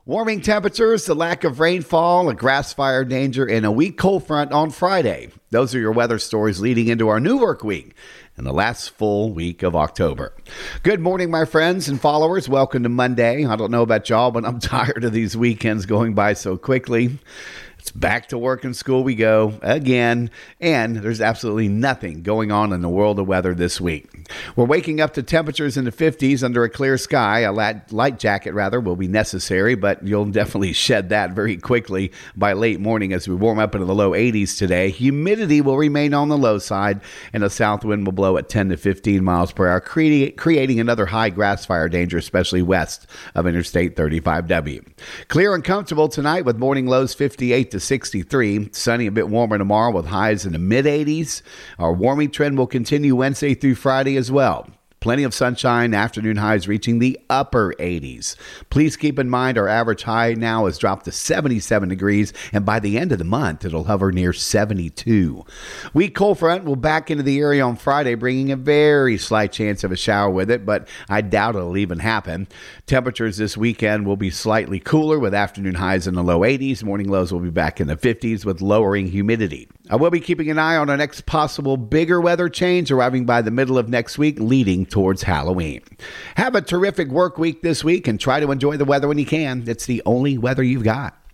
Warming temperatures, the lack of rainfall, a grass fire danger, and a weak cold front on Friday. Those are your weather stories leading into our new work week and the last full week of October. Good morning, my friends and followers. Welcome to Monday. I don't know about y'all, but I'm tired of these weekends going by so quickly. It's back to work and school we go again, and there's absolutely nothing going on in the world of weather this week. We're waking up to temperatures in the 50s under a clear sky. A light jacket, will be necessary, but you'll definitely shed that very quickly by late morning as we warm up into the low 80s today. Humidity will remain on the low side, and the south wind will blow at 10 to 15 miles per hour, creating another high grass fire danger, especially west of Interstate 35W. Clear and comfortable tonight with morning lows 58 to 63. Sunny, a bit warmer tomorrow with highs in the mid-80s. Our warming trend will continue Wednesday through Friday as well. Plenty of sunshine, afternoon highs reaching the upper 80s. Please keep in mind our average high now has dropped to 77 degrees, and by the end of the month, it'll hover near 72. Weak cold front will back into the area on Friday, bringing a very slight chance of a shower with it, but I doubt it'll even happen. Temperatures this weekend will be slightly cooler with afternoon highs in the low 80s. Morning lows will be back in the 50s with lowering humidity. I will be keeping an eye on our next possible bigger weather change arriving by the middle of next week, leading towards Halloween. Have a terrific work week this week and try to enjoy the weather when you can. It's the only weather you've got.